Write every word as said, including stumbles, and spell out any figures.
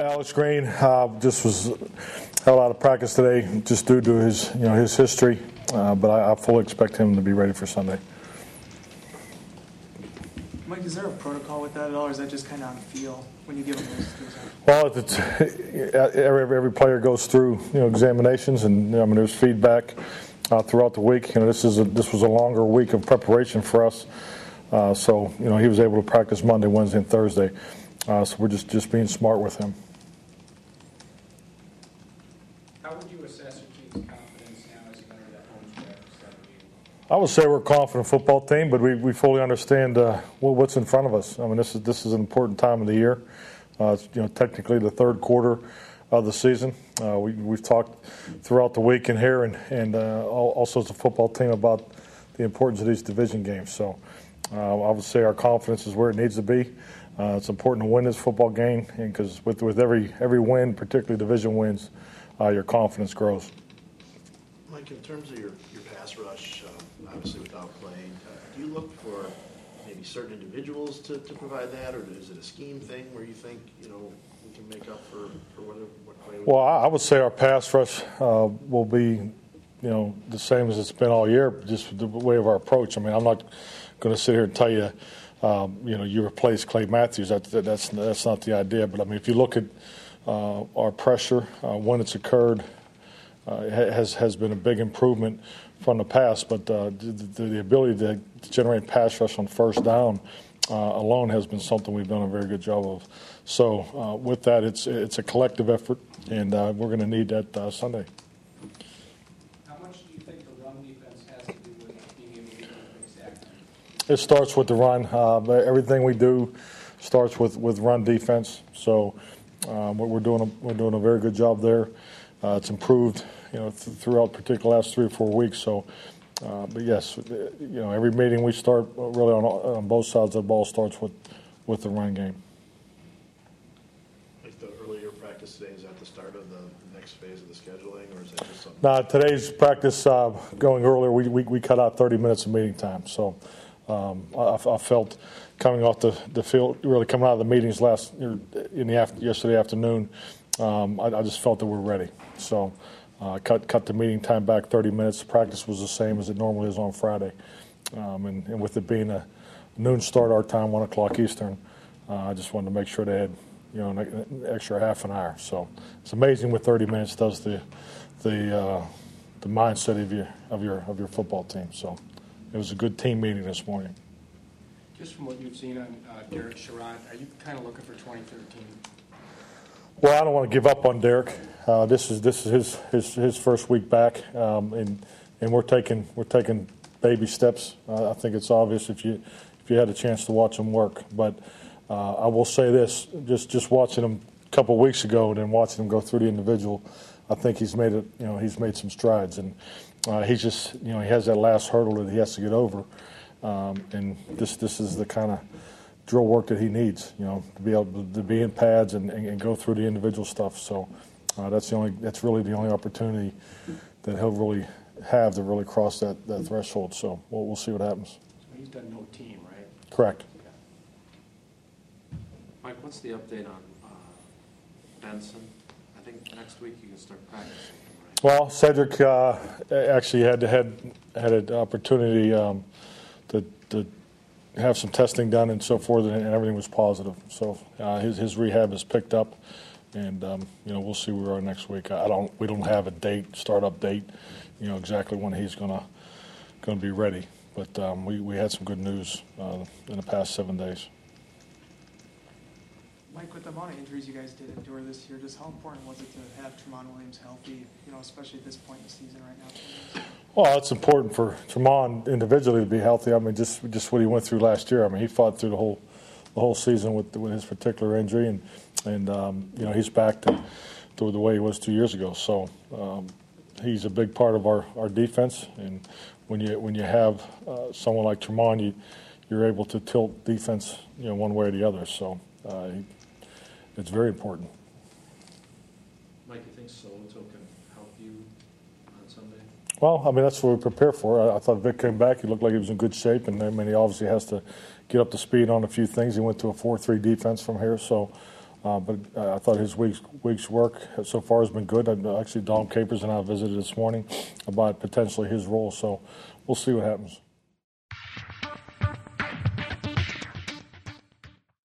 Alex Green uh, just was held out of practice today, just due to his, you know, his history. Uh, but I, I fully expect him to be ready for Sunday. Mike, is there a protocol with that at all, or is that just kind of on feel when you give them those things? Well, it's, every every player goes through, you know, examinations, and you know, I mean, there's feedback uh, throughout the week. You know, this is a, this was a longer week of preparation for us. Uh, so you know, he was able to practice Monday, Wednesday, and Thursday. Uh, so we're just, just being smart with him. How would you assess your team's confidence now as you enter that home stretch? I would say we're a confident football team, but we, we fully understand uh, what's in front of us. I mean, this is this is an important time of the year. Uh, it's, you know, technically the third quarter of the season. Uh, we we've talked throughout the week in here, and and uh, also as a football team about the importance of these division games. So uh, I would say our confidence is where it needs to be. Uh, it's important to win this football game, because with with every every win, particularly division wins, uh, your confidence grows. Mike, in terms of your, your pass rush, um, obviously without playing, uh, do you look for maybe certain individuals to, to provide that, or is it a scheme thing where you think, you know, we can make up for, for whatever, what play we Well, I would say our pass rush uh, will be, you know, the same as it's been all year, just the way of our approach. I mean, I'm not going to sit here and tell you, um, you know, you replace Clay Matthews. That, that, that's that's not the idea. But I mean, if you look at uh, our pressure uh, when it's occurred, uh, it has has been a big improvement from the past. But uh, the, the ability to generate pass rush on first down uh, alone has been something we've done a very good job of. So uh, with that, it's it's a collective effort, and uh, we're going to need that uh, Sunday. How much do you think the run defense has to do with being able to get a big sack? It starts with the run. Uh, everything we do starts with, with run defense. So um, we're doing a, we're doing a very good job there. Uh, it's improved, you know, th- throughout particularly the last three or four weeks. So, uh, but yes, you know, every meeting we start really on, on both sides of the ball starts with, with the run game. Like the earlier practice today, is that the start of the next phase of the scheduling, or is that just something? Now, today's practice uh, going earlier, we, we we cut out thirty minutes of meeting time. So um, I, I felt coming off the, the field, really coming out of the meetings last in the after, yesterday afternoon, um, I, I just felt that we're ready. So uh, cut cut the meeting time back thirty minutes. The practice was the same as it normally is on Friday, um, and, and with it being a noon start our time, one o'clock Eastern, uh, I just wanted to make sure they had, you know, an, an extra half an hour. So it's amazing what thirty minutes does the the uh, the mindset of your of your of your football team. So it was a good team meeting this morning. Just from what you've seen on uh, Derek Sherrod, are you kind of looking for twenty thirteen? Well, I don't want to give up on Derek. Uh, this is this is his his, his first week back, um, and and we're taking we're taking baby steps. Uh, I think it's obvious if you if you had a chance to watch him work. But uh, I will say this: just just watching him a couple of weeks ago and then watching him go through the individual, I think he's made it. You know, he's made some strides, and uh, he's just you know he has that last hurdle that he has to get over, um, and this this is the kind of drill work that he needs, you know, to be able to, to be in pads and, and, and go through the individual stuff. So uh, that's the only that's really the only opportunity that he'll really have to really cross that, that threshold. So we'll, we'll see what happens. So he's done no team, right? Correct. Mike, what's the update on uh, Benson? I think next week you can start practicing, right? Well, Cedric uh, actually had had had an opportunity um, to to have some testing done and so forth, and everything was positive. So uh, his his rehab has picked up, and um, you know we'll see where we are next week. I don't we don't have a date, startup date, you know exactly when he's gonna gonna be ready. But um, we we had some good news uh, in the past seven days. Mike, with the amount of injuries you guys did endure this year, just how important was it to have Tramon Williams healthy, you know, especially at this point in the season right now? Well, it's important for Tramon individually to be healthy. I mean, just just what he went through last year. I mean, he fought through the whole the whole season with with his particular injury, and and um, you know he's back to, to the way he was two years ago. So um, he's a big part of our, our defense. And when you when you have uh, someone like Tramon, you you're able to tilt defense, you know, one way or the other. So uh, he, it's very important. Mike, you think so-and-so can help you on Sunday? Well, I mean, that's what we prepare for. I, I thought Vic came back. He looked like he was in good shape, and I mean, he obviously has to get up to speed on a few things. He went to a four three defense from here, so Uh, but uh, I thought his week's, week's work so far has been good. I, actually, Don Capers and I visited this morning about potentially his role, so we'll see what happens.